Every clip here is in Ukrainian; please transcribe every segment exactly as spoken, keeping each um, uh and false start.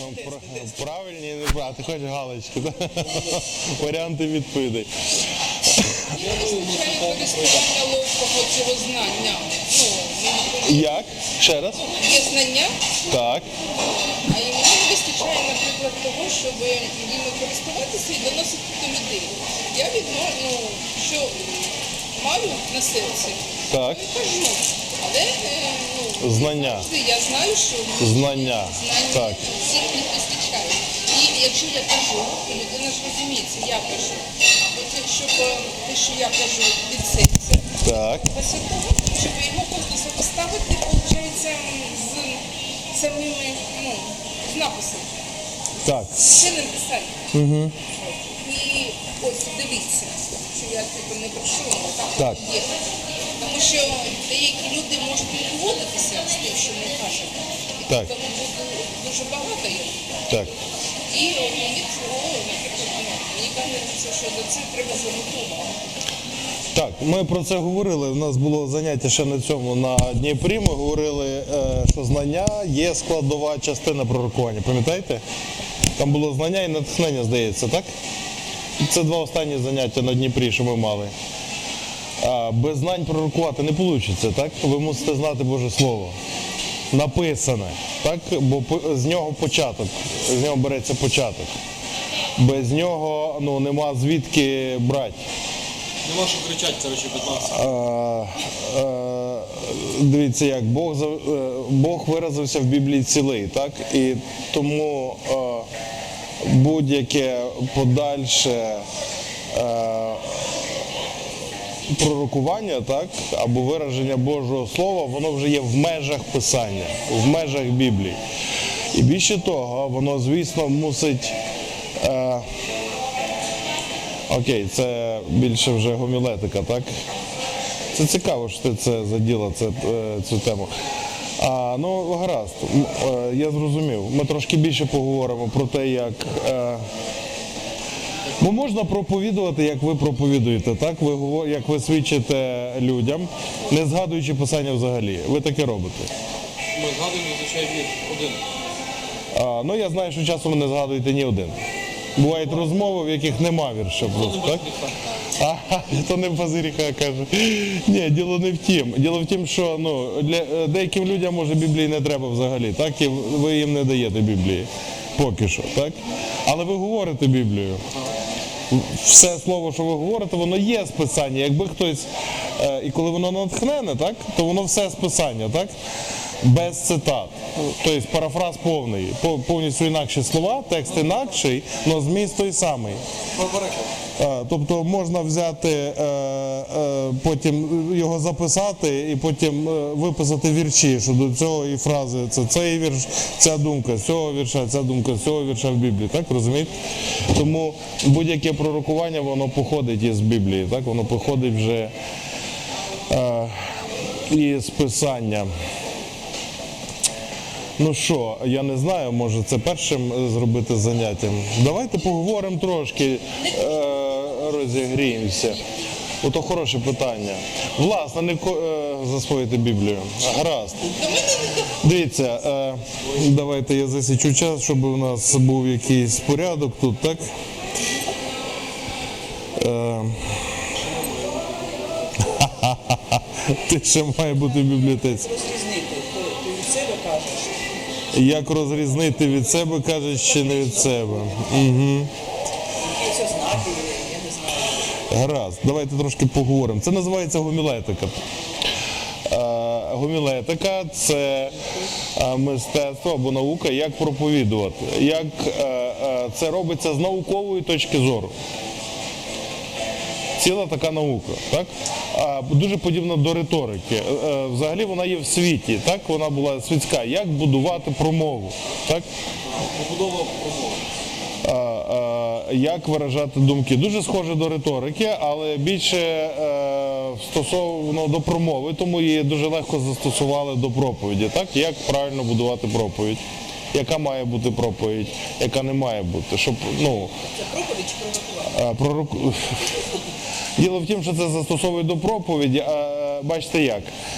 Правильні і неправильні. Ти хочеш галочку, так? Варіанти відповідей. Я не вистачає користування ловкого цього знання. Ну, Як? Ще раз? є знання, Так. а і мені не вистачає, наприклад, того, щоб ними користуватися і доносити до людей. Я відно, ну, що маю на серці, Так. то і кажу. Але е, ну, Знання. я знаю, що Знання. знання Так. всіх не вистачає. І якщо я кажу, то людина ж розуміє, це я кажу. От щоб е, те, що я кажу від серця, Так. після того, щоб його просто сопоставити, виходить, з самими, ну, з написом. Так. Це не писання. Угу. І ось дивіться, що я типу не прошу, так, Так. є. Тому що деякі люди можуть не погодитися з тим, що ми кажемо. І Так. тому буде дуже багато їх. Так. І вони цього, наприклад, ну, мені кажеться, що до цього треба заготовувати. Так, ми про це говорили. У нас було заняття ще на цьому на Дніпрі. Ми говорили, е, що знання є складова частина пророкування. Пам'ятаєте? Там було знання і натхнення, здається, так? Це два останні заняття на Дніпрі, що ми мали. А, без знань пророкувати не вийде, так? Ви мусите знати Боже Слово. Написане, так? Бо по- з нього початок, з нього береться початок. Без нього, ну, нема звідки брати. Нема що кричати, коротше, п'ятнадцять. Е, е, Дивіться, як Бог, за- е, Бог виразився в Біблії цілий, так? І тому е, будь-яке подальше е, пророкування, так, або вираження Божого Слова, воно вже є в межах Писання, в межах Біблії. І більше того, воно, звісно, мусить... Е, Окей, це більше вже гомілетика, так? Це цікаво, що ти це заділа, це, е, цю тему. А, ну, гаразд, М, е, я зрозумів. Ми трошки більше поговоримо про те, як... Е, бо можна проповідувати, як ви проповідуєте, так? Ви, говор- як ви свідчите людям, не згадуючи Писання взагалі. Ви таке робите. Ми згадуємо зазвичай вір один. А, ну, я знаю, що часом ви не згадуєте ні один. Бувають розмови, в яких нема вірша просто, так? А, то не Базиріха каже. Ні, діло не в тім. Діло в тім, що ну, для е, деяким людям, може, Біблії не треба взагалі, так? І ви їм не даєте Біблії. Поки що, так? Але ви говорите Біблію. Все слово, що ви говорите, воно є з Писання. Якби хтось, е, і коли воно натхнене, так, то воно все з Писання, так? Без цитат. Тобто парафраз повний. По- Повністю інакші слова, текст інакший, але зміст той самий. Про переклад. Е, Тобто можна взяти, е, е, потім його записати і потім е, виписати вірші, що до цього і фрази, це цей вірш, ця думка, з цього вірша, ця думка, з цього вірша в Біблії, так, розумієте? Тому будь-яке пророкування, воно походить із Біблії, так, воно походить вже е, із Писання. Ну що, я не знаю, може це першим е, зробити заняттям. Давайте поговоримо трошки, е, розігріємося. Ото хороше питання. Власне, не ко- е, засвоїти Біблію. Гаразд. Дивіться, е, давайте я засічу час, щоб у нас був якийсь порядок тут, так? Е, Ти ще має бути в бібліотеці. Розрізнити, то ти від себе кажеш, Як розрізнити від себе, кажеш, чи не від себе. Угу. якісь ознаки, я не знаю. Гаразд, давайте трошки поговоримо. Це називається гомілетика. Е, Гомілетика – це е, мистецтво або наука, як проповідувати. Як е, е, це робиться з наукової точки зору. Ціла така наука, так? А, дуже подібна до риторики. Е, е, Взагалі вона є в світі, так? Вона була світська. Як будувати промову, так? Побудова промови. А, а, як виражати думки. Дуже схоже до риторики, але більше е, стосовно до промови, тому її дуже легко застосували до проповіді. Так? Як правильно будувати проповідь? Яка має бути проповідь, яка не має бути. Щоб, ну, Це проповідь чи пророкування? пророк... Діло в тім, що це застосовують до проповіді, а бачите як.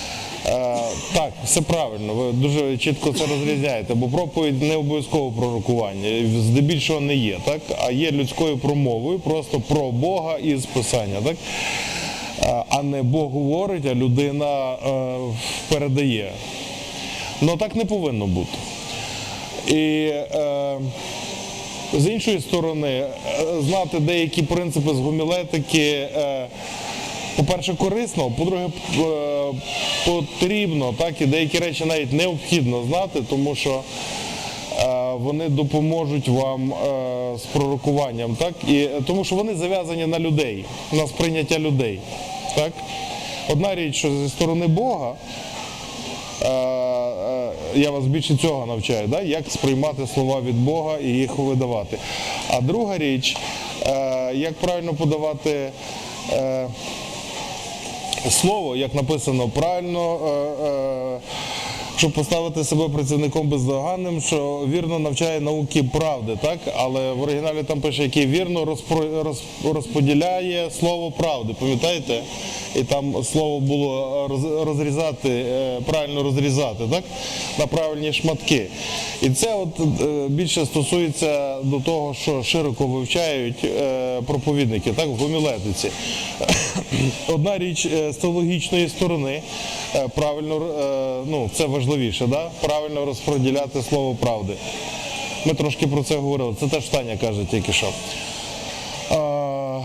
Е, так, все правильно, ви дуже чітко це розрізняєте, бо проповідь не обов'язково пророкування, здебільшого не є, так? А є людською промовою, просто про Бога із Писання, так? Е, а не Бог говорить, а людина е, передає. Ну так не повинно бути. І е, з іншої сторони, е, знати деякі принципи з гомілетики, е, по-перше, корисно, по-друге, е, потрібно, так, і деякі речі навіть необхідно знати, тому що е, вони допоможуть вам е, з пророкуванням, так, і, тому що вони зав'язані на людей, на сприйняття людей. Так? Одна річ, що зі сторони Бога, е, е, я вас більше цього навчаю, да? Як сприймати слова від Бога і їх видавати. А друга річ, е, як правильно подавати е, слово, як написано правильно, е, е, щоб поставити себе працівником бездоганним, що вірно навчає науки правди, так? Але в оригіналі там пише, який вірно розпро- роз- розподіляє слово правди, пам'ятаєте? І там слово було роз- розрізати, е, правильно розрізати, так? На правильні шматки. І це от е, більше стосується до того, що широко вивчають е, проповідники, так, в гомілетиці. Одна річ е, з теологічної сторони, е, правильно, е, ну, це важливіше, да? Правильно розподіляти слово правди. Ми трошки про це говорили, це теж Таня каже тільки що. А,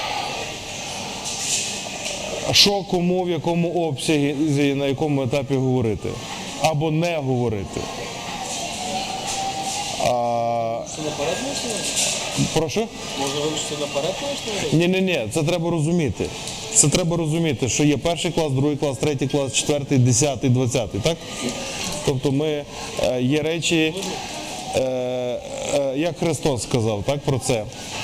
що кому, в якому обсязі, на якому етапі говорити. Або не говорити. А, Це наперед можна? прошу? Можна вивчити наперед можна? Ні, ні, ні, це треба розуміти. Це треба розуміти, що є перший клас, другий клас, третій клас, четвертий, десятий, двадцятий, так? Тобто ми, е, є речі, е, е, як Христос сказав, так, про це.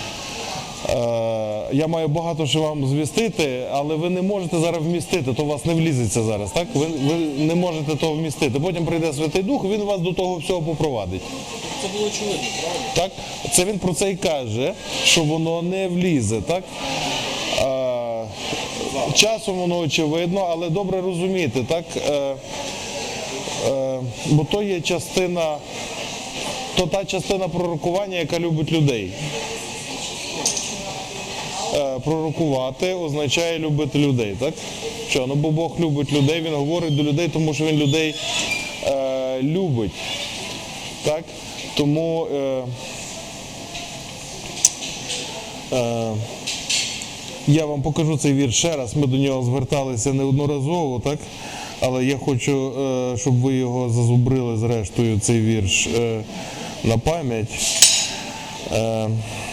Е, я маю багато що вам звістити, але ви не можете зараз вмістити, то у вас не влізеться зараз, так? Ви, ви не можете того вмістити. Потім прийде Святий Дух, він вас до того всього попровадить. Це було очевидно, правильно? Так? Це він про це і каже, що воно не влізе, так? Е, часом воно очевидно, але добре розуміти, так? Е, е, бо то є частина, то та частина пророкування, яка любить людей. Е, пророкувати означає любити людей, так? Що? Ну, бо Бог любить людей, Він говорить до людей, тому що Він людей е, любить. Так? Тому е, е, я вам покажу цей вірш ще раз, ми до нього зверталися неодноразово, так? Але я хочу, е, щоб ви його зазубрили зрештою, цей вірш е, на пам'ять. Е,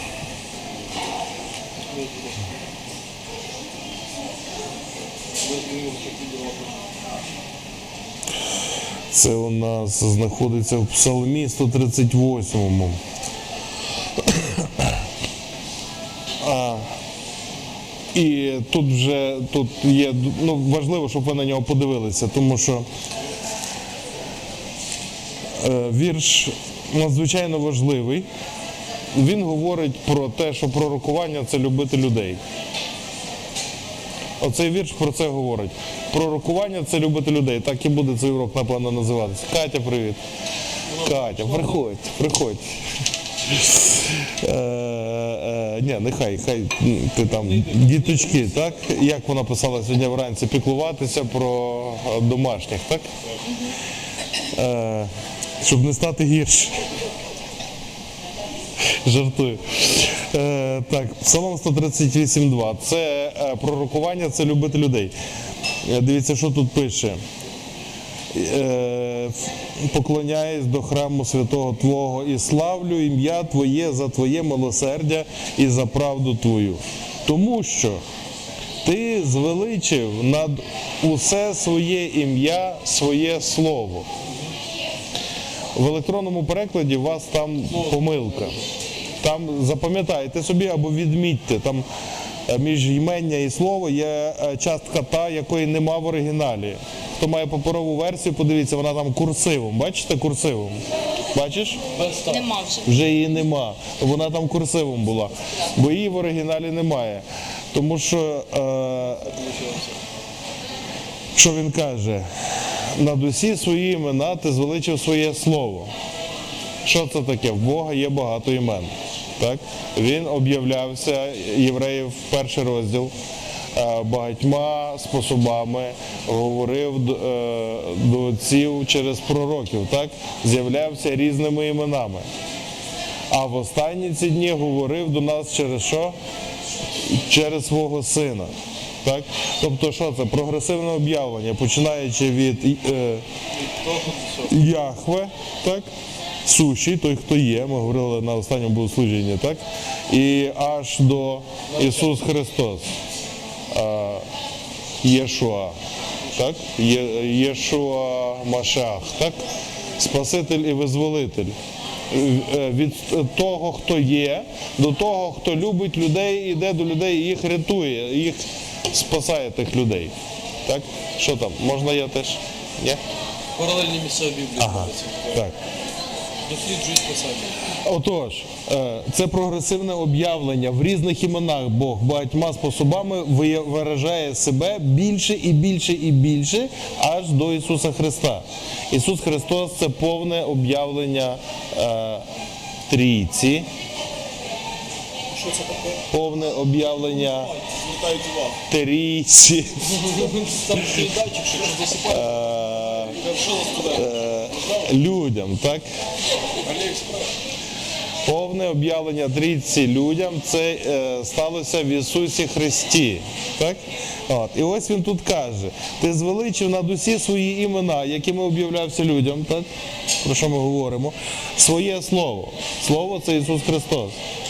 Це у нас знаходиться в Псалмі сто тридцять восьмому. А, і тут вже тут є, ну, важливо, щоб ви на нього подивилися, тому що е, вірш надзвичайно важливий. Він говорить про те, що пророкування – це любити людей. Оцей вірш про це говорить. Пророкування – це любити людей. Так і буде цей урок, напевно, називатися. Катя, привіт. Катя, приходь, приходь. Е, е, ні, нехай, хай ти там, діточки, так? Як вона писала сьогодні вранці, піклуватися про домашніх, так? Е, щоб не стати гірше. Жартую. Е, так, Псалом сто тридцять вісім два. Це е, пророкування, це любити людей. Е, дивіться, що тут пише. Е, поклоняюсь до храму святого Твого і славлю ім'я Твоє за Твоє милосердя і за правду Твою. Тому що Ти звеличив над усе своє ім'я, своє слово. В електронному перекладі у вас там помилка. Там запам'ятайте собі або відмітьте, там між імення і слово є частка та, якої нема в оригіналі. Хто має паперову версію, подивіться, вона там курсивом. Бачите, курсивом? Бачиш? Нема вже. Вже її нема. Вона там курсивом була. Бо її в оригіналі немає. Тому що е, що він каже? Над усі свої імена ти звеличив своє слово. Що це таке? В Бога є багато імен. Так? Він об'являвся євреїв в перший розділ е, багатьма способами, говорив е, до отців через пророків, так? З'являвся різними іменами. А в останні ці дні говорив до нас через що? Через свого сина. Так? Тобто що це? Прогресивне об'явлення, починаючи від е, Яхве, так? Сущий, той, хто є, ми говорили на останньому богослужінні, так? І аж до Ісус Христос, е, Єшуа, так? Є, Єшуа Машах, так? Спаситель і визволитель. Від того, хто є, до того, хто любить людей, іде до людей і їх рятує, їх спасає тих людей. Так? Що там? Можна я теж? Ні? Паралельні місця Біблії. Ага. Так. Досліджують писання. Отож, е, це прогресивне об'явлення в різних іменах Бог багатьма способами вия- виражає себе більше і більше і більше аж до Ісуса Христа. Ісус Христос – це повне об'явлення е, Трійці, Що це таке? повне об'явлення Звертають увагу. Трійці. Там стоїть датчик, що якщо засипає, Е, людям, так? Повне об'явлення Трійці людям це е, сталося в Ісусі Христі. Так? От. І ось він тут каже: ти звеличив над усі свої імена, якими об'являвся людям, так? Про що ми говоримо, своє слово. Слово це Ісус Христос.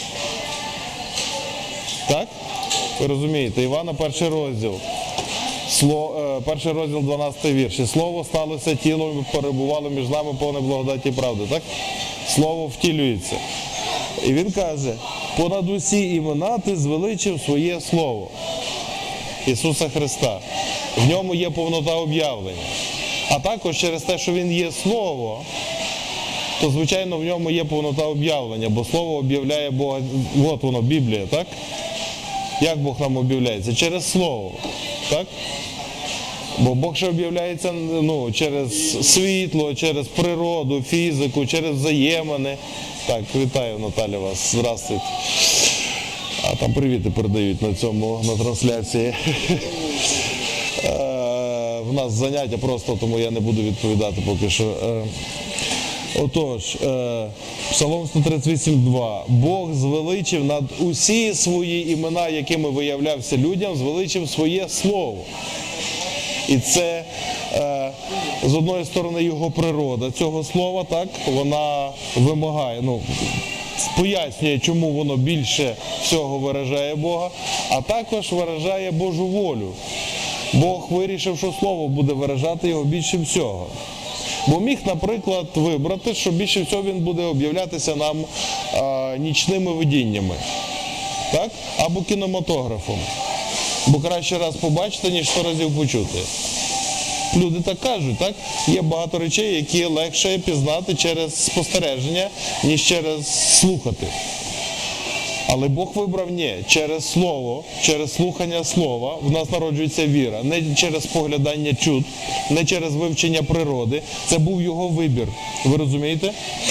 Так? Ви розумієте, Івана перший розділ. Слово, перший розділ, дванадцятий вірш. І слово сталося тілом і перебувало між нами повне благодаті і правди. Так? Слово втілюється. І він каже: понад усі імена ти звеличив своє слово. Ісуса Христа. В ньому є повнота об'явлення. А також через те, що він є слово, то звичайно в ньому є повнота об'явлення, бо слово об'являє Бога. От воно, Біблія, так? Як Бог нам об'являється? Через слово. Так? Бо Бог ще об'являється ну, через світло, через природу, фізику, через взаємини. Так, вітаю, Наталя, вас. Здравствуйте. А там привіти передають на цьому, на трансляції. Е, В нас заняття просто, тому я не буду відповідати поки що. Е, Отож, е, Псалом сто тридцять вісім два. Бог звеличив над усі свої імена, якими виявлявся людям, звеличив своє слово. І це е, з одної сторони його природа цього слова, так, вона вимагає, ну, пояснює, чому воно більше всього виражає Бога, а також виражає Божу волю. Бог вирішив, що слово буде виражати його більше всього. Бо міг, наприклад, вибрати, що більше всього він буде об'являтися нам а, нічними видіннями, так? Або кінематографом. Бо краще раз побачити, ніж сто разів почути. Люди так кажуть, так? Є багато речей, які легше пізнати через спостереження, ніж через слухати. Але Бог вибрав ні, через слово, через слухання слова в нас народжується віра. Не через споглядання чуд, не через вивчення природи. Це був його вибір. Ви розумієте?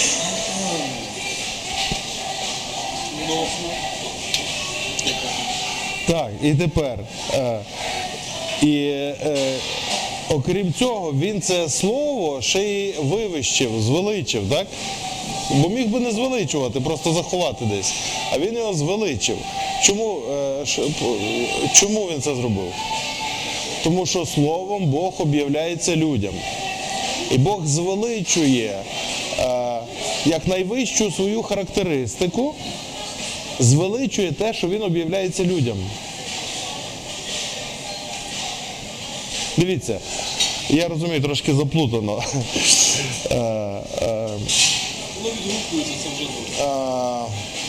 Так, і тепер. Е, і е, окрім цього, він це слово ще й вивищив, звеличив, так? Бо міг би не звеличувати, просто заховати десь. А він його звеличив. Чому, е, ш, чому він це зробив? Тому що словом Бог об'являється людям. І Бог звеличує е, як найвищу свою характеристику, звеличує те, що він об'являється людям. Дивіться, я розумію, трошки заплутано. Е, е, Воно відгукується, це вже добре. А,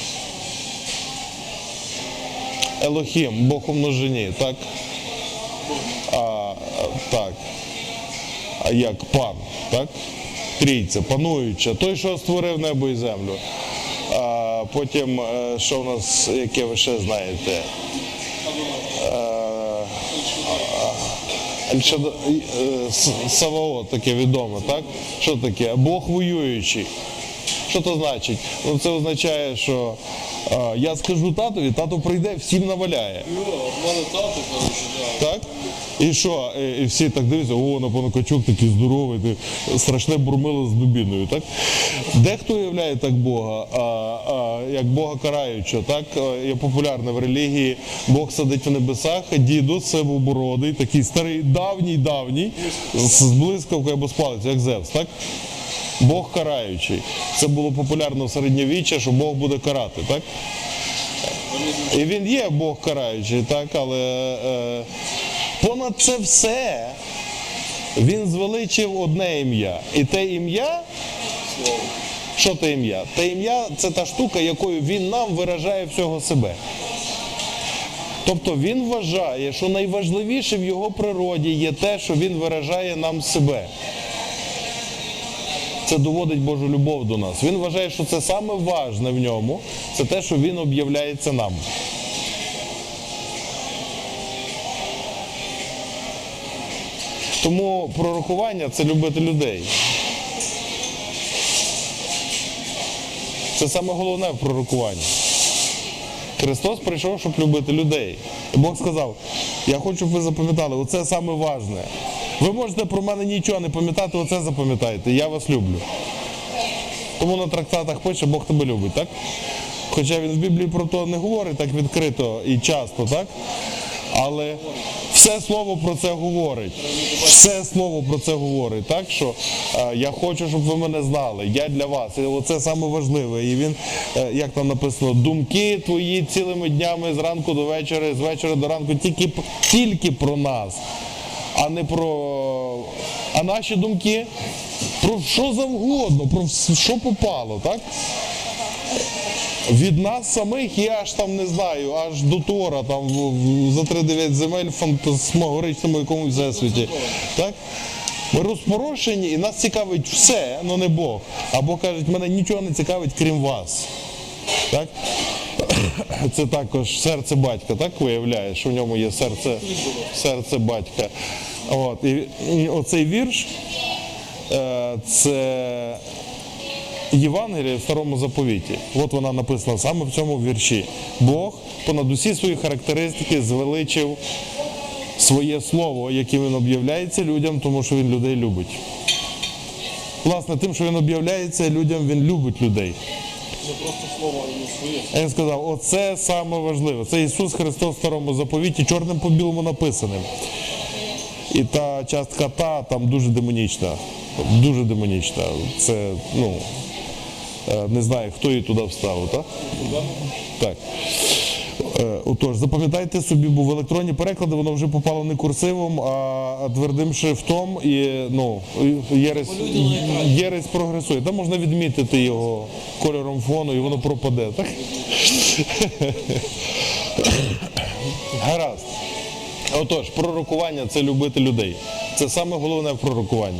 Елохім, Бог у множині, так? А, так. А як пан, так? Трійця, пануюча, той, що створив небо і землю. А, потім, що в нас, яке ви ще знаєте? А, Ельшада- е, С- Саваот таке відоме, так? Що таке? Бог воюючий. Що це значить? Ну, це означає, що е, я скажу татові, тато прийде, всім наваляє. Йо, в мене тато, коротше, да. Так? І що? І- І всі так дивляться, о, напевно, качок такий здоровий, ти страшне бурмило з дубіною, так? Дехто уявляє так Бога, а, а, як Бога караючого, так? А, Є популярне в релігії, Бог сидить в небесах, а дідус сивобородий, такий старий, давній, давній, з з блискавкою або з палицею, як Зевс, так? Бог караючий. Це було популярно в середньовіччя, що Бог буде карати, так? І він є Бог караючий, так, але е, понад це все він звеличив одне ім'я. І те ім'я, що те ім'я? Те ім'я – це та штука, якою він нам виражає всього себе. Тобто він вважає, що найважливіше в його природі є те, що він виражає нам себе. Це доводить Божу любов до нас. Він вважає, що це саме важне в ньому, це те, що він об'являється нам. Тому пророкування – це любити людей. Це саме головне в пророкуванні. Христос прийшов, щоб любити людей. І Бог сказав, я хочу, щоб ви запам'ятали, оце саме важне. Ви можете про мене нічого не пам'ятати, оце запам'ятайте, я вас люблю. Тому на трактатах пише, Бог тебе любить, так? Хоча він в Біблії про то не говорить так відкрито і часто, так? Але все слово про це говорить. Все слово про це говорить, так? Що е, я хочу, щоб ви мене знали, я для вас. І оце саме важливе. І він, е, як там написано, думки твої цілими днями з ранку до вечора, з вечора до ранку, тільки, тільки про нас. А не про, а наші думки про що завгодно, про що попало, так? Від нас самих я аж там не знаю, аж до Тора, там в- в- за тридев'ять земель в фантасмагоричному якомусь всесвіті, так? Ми розпорошені і нас цікавить все, але не Бог. А Бог каже, мене нічого не цікавить, крім вас. Так? Це також серце батька, так виявляє, що в ньому є серце, серце батька. От. І, і оцей вірш е, це Євангеліє в Старому Заповіті. От вона написана саме в цьому вірші. Бог понад усі свої характеристики звеличив своє слово, яким він об'являється людям, тому що він людей любить. Власне, тим, що він об'являється людям, він любить людей. Не просто слово, а йому своє. А він сказав, оце саме важливе. Це Ісус Христос в Старому Заповіті, чорним по білому написаним. І та частка та там дуже демонічна. Дуже демонічна. Це, ну, е, не знаю, хто її туди вставив, так? Так. Е, Отож, запам'ятайте собі, бо в електронні переклади воно вже попало не курсивом, а твердим шрифтом, і ну, єресь, єресь прогресує. Там можна відмітити його кольором фону, і воно пропаде, так? Гаразд. Отож, пророкування – це любити людей. Це саме головне в пророкуванні.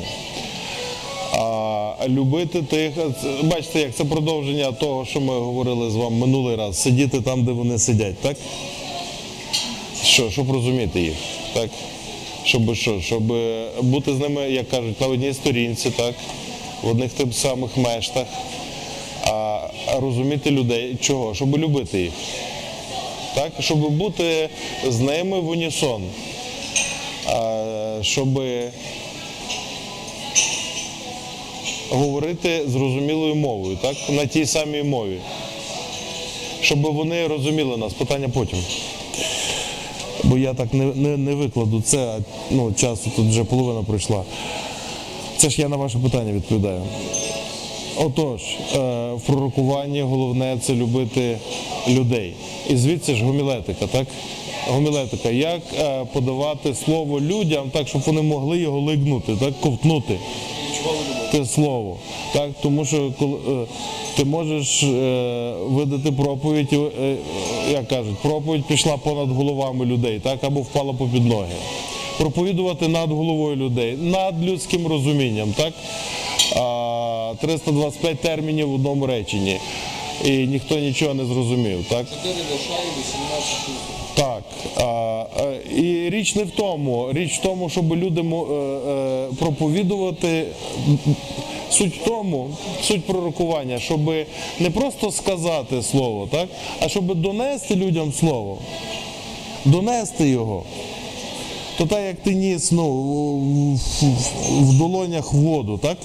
А любити тих, бачите, як це продовження того, що ми говорили з вами минулий раз, сидіти там, де вони сидять, так? Що, щоб розуміти їх, так? Щоб що, щоб бути з ними, як кажуть, на одній сторінці, так? В одних тих самих мештах, а розуміти людей, чого? Щоб любити їх. Так? Щоб бути з ними в унісон. А, щоб говорити зрозумілою мовою, так? На тій самій мові. Щоб вони розуміли нас. Питання потім. Бо я так не, не, не викладу це, ну, часу тут вже половина пройшла. Це ж я на ваше питання відповідаю. Отож, е, в пророкуванні головне – це любити людей. І звідси ж гомілетика, так? Гомілетика. Як е, подавати слово людям так, щоб вони могли його лигнути, так? Ковтнути те слово. Так? Тому що коли, е, ти можеш е, видати проповідь, е, як кажуть, проповідь пішла понад головами людей, так? Або впала попід ноги. Проповідувати над головою людей, над людським розумінням, так? А, триста двадцять п'ять термінів в одному реченні. І ніхто нічого не зрозумів, так? чотири лишає, вісімнадцять. Так. А, І річ не в тому, річ в тому, щоб людям е, е, проповідувати. Суть в тому, суть пророкування, щоб не просто сказати слово, так? А щоб донести людям слово, донести його. То так, як ти ніс, ну, в, в, в долонях воду, так?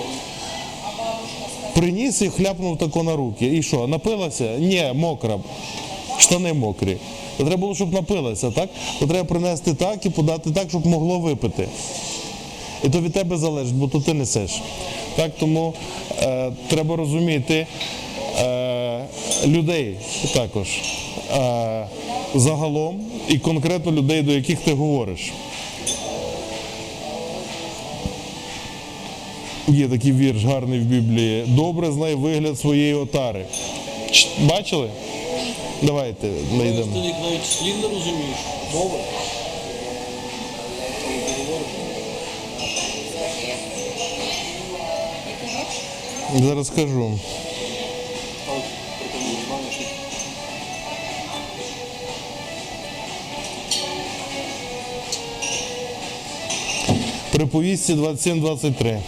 Приніс і хляпнув тако на руки. І що, напилася? Ні, мокра. Штани мокрі. То треба було, щоб напилася, так? То треба принести так і подати так, щоб могло випити. І то від тебе залежить, бо то ти несеш. Так, тому е, треба розуміти е, людей також. Е, загалом і конкретно людей, до яких ти говориш. Є такий вірш гарний в Біблії. Добре знай вигляд своєї отари. Ч- Бачили? Давайте знайдемо. Ти навіть слів не розумієш. Мови. Зараз скажу. Там прикольно, знаєш. Приповісті двадцять сім двадцять три.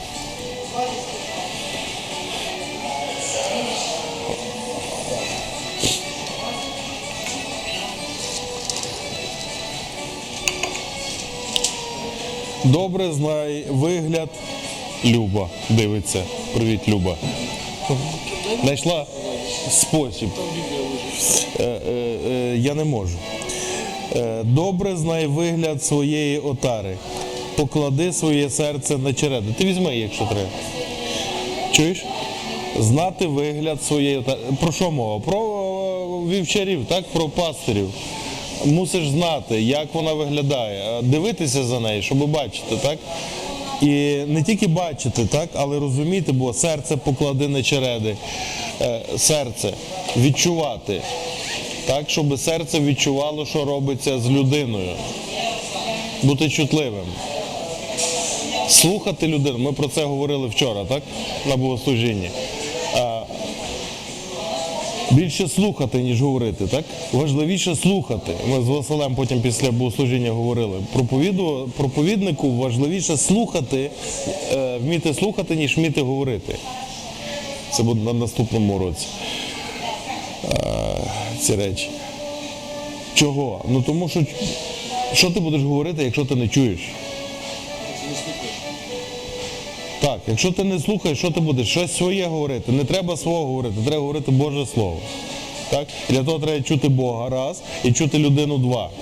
Добре знай вигляд. Люба дивиться. Привіт, Люба. Знайшла спосіб. Е, е, е, я не можу. Е, добре знай вигляд своєї отари. Поклади своє серце на череду. Ти візьми, якщо треба. Чуєш? Знати вигляд своєї отари. Про що мова? Про вівчарів, так? Про пастирів. Мусиш знати, як вона виглядає, дивитися за нею, щоб бачити, так? І не тільки бачити, так, але розуміти, бо серце поклади на череди. Е, серце відчувати, так, щоб серце відчувало, що робиться з людиною. Бути чутливим. Слухати людину. Ми про це говорили вчора, так, на богослужінні. Е, Більше слухати, ніж говорити, так? Важливіше слухати. Ми з Василем потім після богослужіння говорили. Проповіду, проповіднику важливіше слухати, е, вміти слухати, ніж вміти говорити. Це буде на наступному році. Е, ці речі. Чого? Ну тому що, що ти будеш говорити, якщо ти не чуєш? Так, якщо ти не слухаєш, що ти будеш? Щось своє говорити. Не треба свого говорити, треба говорити Боже Слово. Так? І для того треба чути Бога раз і чути людину два.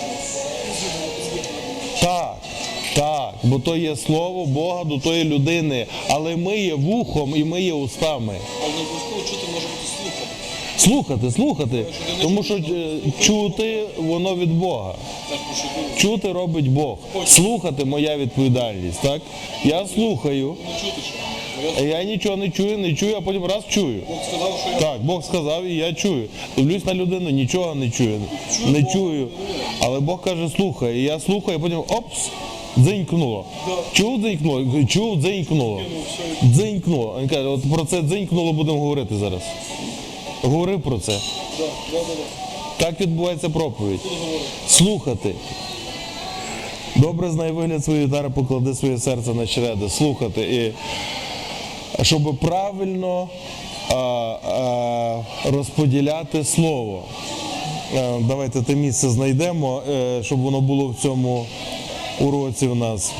Так, так, бо то є слово Бога до тої людини, але ми є вухом і ми є устами. Але не обов'язково чути може бути слухати. Слухати, слухати, тому що е, чути воно від Бога. Так, про що думаєш? Чути робить Бог. Слухати моя відповідальність, так? Я слухаю, Не чути що? Бо я я нічого не чую, не чую, а потім раз чую. Бог сказав, що я Так, Бог сказав і я чую. Дивлюсь на людину, нічого не чую. Не чую. Але Бог каже, слухай. І я слухаю, а потім опс, дзенькнуло. Чув дзенькнуло? Чув, дзенькнуло. Дзенькнуло. Він каже, от про це дзенькнуло будемо говорити зараз. Говори про це. да, да, да, да. Так відбувається проповідь. Слухати. Добре знай вигляд своєї тари, поклади своє серце на череди. Слухати. І щоб правильно а, а, розподіляти слово. А, давайте те місце знайдемо, е, щоб воно було в цьому уроці в нас.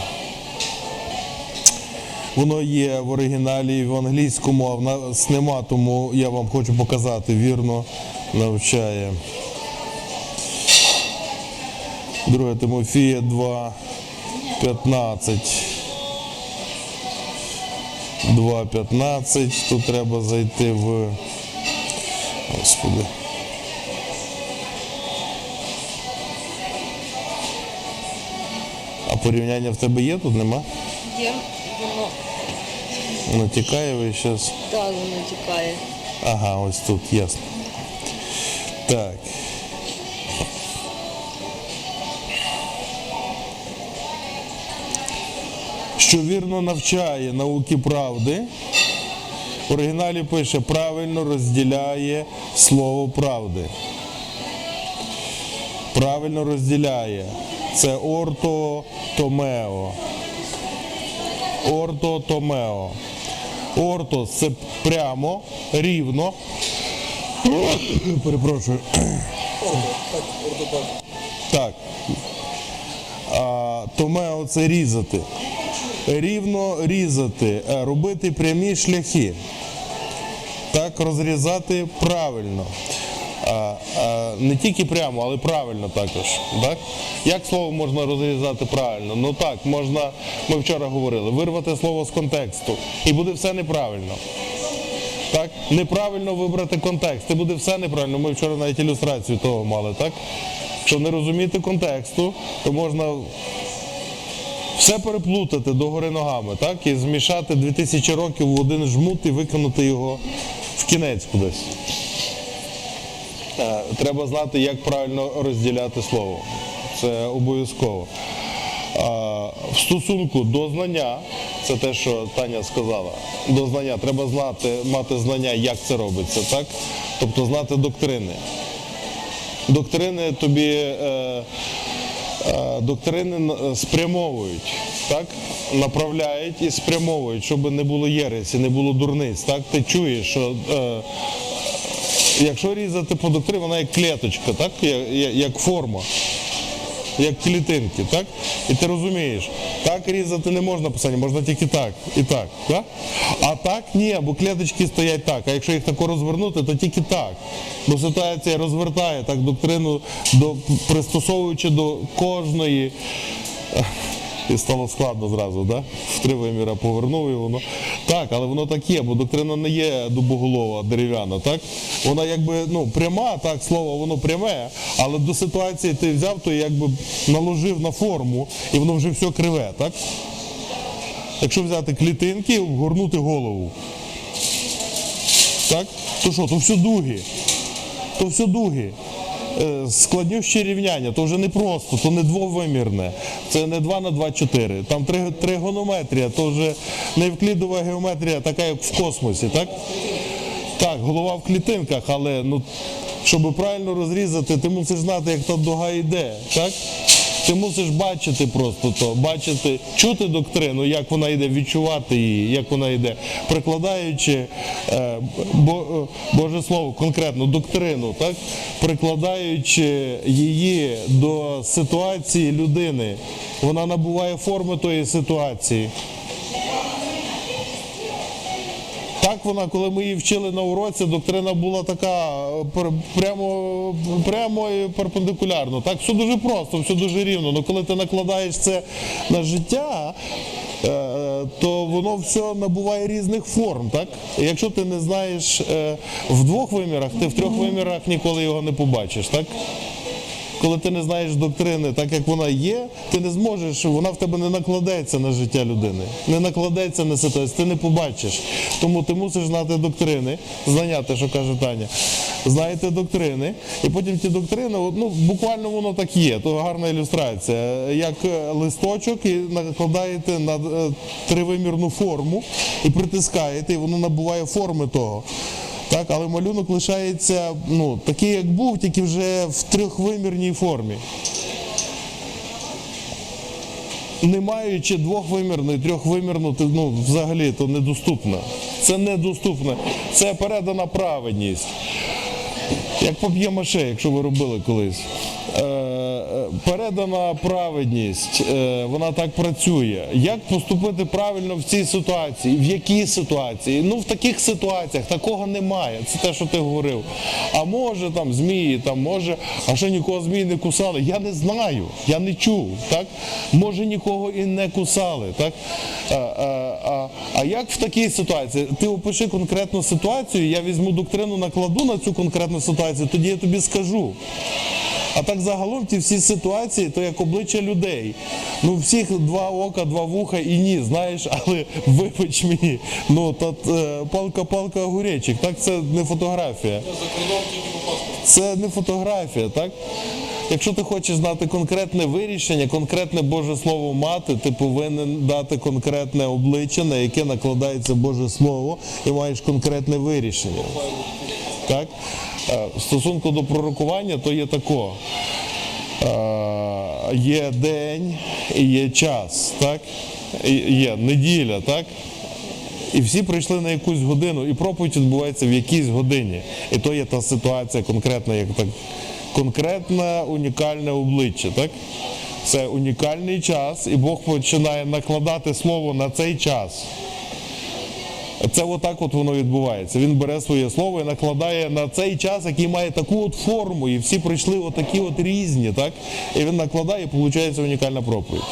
Воно є в оригіналі і в англійському, а в нас нема, тому я вам хочу показати, вірно навчає. Друге Тимофія два п'ятнадцять. два п'ятнадцять. Тут треба зайти в... Господи. А порівняння в тебе є? Тут нема? Є, воно, Воно тікає ви зараз. так, воно тікає. Ага, ось тут, ясно. Так. Що вірно навчає науки правди, в оригіналі пише, правильно розділяє слово правди. правильно розділяє. Це ортотомео. Ортотомео. Ортос – це прямо, рівно. Перепрошую. Так, ортопед. Так. А, томео – це різати. Рівно різати, е, робити прямі шляхи. Так, розрізати правильно. А, а, не тільки прямо, але правильно також. Так? Як слово можна розрізати правильно? Ну так, можна, ми вчора говорили, вирвати слово з контексту. І буде все неправильно. Так? Неправильно вибрати контекст, і буде все неправильно. Ми вчора навіть ілюстрацію того мали, так? Якщо не розуміти контексту, то можна все переплутати догори ногами, так? І змішати дві тисячі років в один жмут і виконати його в кінець кудись. Е, Треба знати, як правильно розділяти слово. Це обов'язково. А, в стосунку до знання, це те, що Таня сказала, до знання, треба знати, мати знання, як це робиться, так? Тобто знати доктрини. Доктрини тобі, е, е, доктрини спрямовують, так? Направляють і спрямовують, щоб не було єресі, не було дурниць, так? Ти чуєш, що е, якщо різати по доктрині, вона як клеточка, так? Як, як форма. Як клітинки, так? І ти розумієш, так різати не можна писання, можна тільки так і так, так? А так ні, бо клеточки стоять так, а якщо їх тако розвернути, то тільки так. Бо ситуація розвертає так доктрину, до, пристосовуючи до кожної. І стало складно зразу, да? В три виміра повернув і воно. Так, але воно так є, бо доктрина не є дубоголова, дерев'яна, так? Вона якби, ну, пряма, так, слово, воно пряме, але до ситуації ти взяв, то якби наложив на форму, і воно вже все криве, так? Якщо взяти клітинки і обгорнути голову, так? То що, то все дуги, то все дуги. Складнющі рівняння, то вже не просто, то не двовимірне, це не два на два чотири, там тригонометрія, то вже не евклідова геометрія, така як в космосі, так? Так, голова в клітинках, але ну, щоб правильно розрізати, ти мусиш знати, як та дуга йде, так? Ти мусиш бачити просто то, бачити, чути доктрину, як вона йде, відчувати її, як вона йде, прикладаючи е, бо, Боже Слово, конкретно доктрину, так? Прикладаючи її до ситуації людини, вона набуває форми тої ситуації. Так вона, коли ми її вчили на уроці, доктрина була така прямо, прямо і перпендикулярно. Так, все дуже просто, все дуже рівно. Але коли ти накладаєш це на життя, то воно все набуває різних форм. Так? І якщо ти не знаєш в двох вимірах, ти в трьох вимірах ніколи його не побачиш. Так? Коли ти не знаєш доктрини так, як вона є, ти не зможеш, вона в тебе не накладеться на життя людини, не накладеться на ситуацію, ти не побачиш. Тому ти мусиш знати доктрини, знання, те, що каже Таня, знаєте доктрини, і потім ті доктрини, ну, буквально воно так є, то гарна ілюстрація, як листочок, і накладаєте на тривимірну форму, і притискаєте, і воно набуває форми того. Так, але малюнок лишається, ну, такий, як був, тільки вже в трьохвимірній формі. Не маючи двохвимірну і трьохвимірну, ну, взагалі, то недоступно. Це недоступно. Це передана праведність. Як пап'є-маше, якщо ви робили колись. Передана праведність, вона так працює. Як поступити правильно в цій ситуації? В якій ситуації? Ну, в таких ситуаціях такого немає. Це те, що ти говорив. А може там змії, там може, а ще нікого змії не кусали. Я не знаю, я не чув. Так? Може нікого і не кусали. Так? А, а, а, а як в такій ситуації? Ти опиши конкретну ситуацію, я візьму доктрину, накладу на цю конкретну ситуацію, тоді я тобі скажу. А так загалом ті всі ситуації, то як обличчя людей. Ну, всіх два ока, два вуха і ні, знаєш, але вибач мені, ну, то палка-палка огуречик, так, це не фотографія. Це не фотографія, так? Якщо ти хочеш знати конкретне вирішення, конкретне Боже Слово мати, ти повинен дати конкретне обличчя, на яке накладається Боже Слово, і маєш конкретне вирішення. Так? В стосунку до пророкування, то є тако. Е, є день і є час, так? І є неділя, так? І всі прийшли на якусь годину, і проповідь відбувається в якійсь годині. І то є та ситуація конкретна, як так, конкретне унікальне обличчя, так? Це унікальний час, і Бог починає накладати слово на цей час. Це отак от воно відбувається. Він бере своє слово і накладає на цей час, який має таку от форму, і всі прийшли отакі от різні, так? І він накладає, і виходить унікальна проповідь.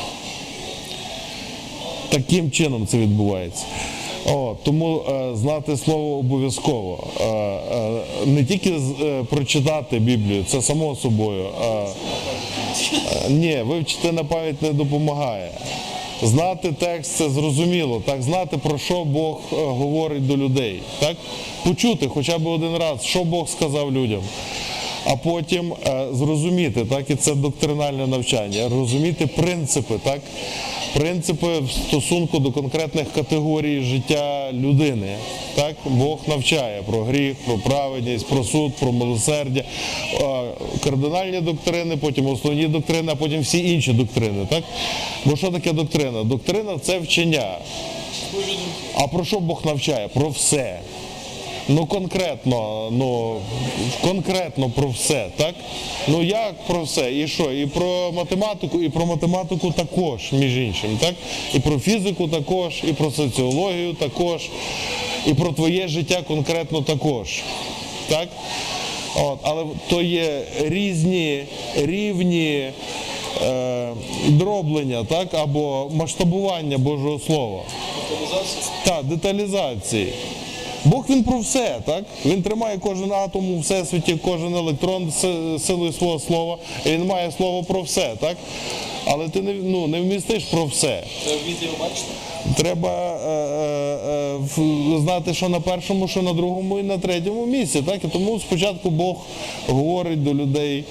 Таким чином це відбувається. О, тому е, знати слово обов'язково. Е, е, не тільки е, прочитати Біблію, це само собою. Е, е, ні, вивчити на пам'ять не допомагає. Знати текст – це зрозуміло, так, знати, про що Бог е, говорить до людей, так? Почути хоча б один раз, що Бог сказав людям, а потім е, зрозуміти, так, і це доктринальне навчання, розуміти принципи, так, принципи в стосунку до конкретних категорій життя людини, так, Бог навчає про гріх, про праведність, про суд, про милосердя, е, кардинальні доктрини, потім основні доктрини, а потім всі інші доктрини, так, бо що таке доктрина? Доктрина – це вчення, а про що Бог навчає? Про все. Ну конкретно, ну конкретно про все, так? Ну як про все? І що? І про математику, і про математику також, між іншим, так? І про фізику також, і про соціологію також, і про твоє життя конкретно також, так? От, але то є різні рівні е, дроблення, так? Або масштабування Божого Слова. Деталізація? Так, деталізації. Бог він про все, так? Він тримає кожен атом у всесвіті, кожен електрон силою свого слова, і він має слово про все, так? Але ти не, ну, не вмістиш про все. Це в відео бачите? Треба е, е, е, знати, що на першому, що на другому і на третьому місці, так? І тому спочатку Бог говорить до людей,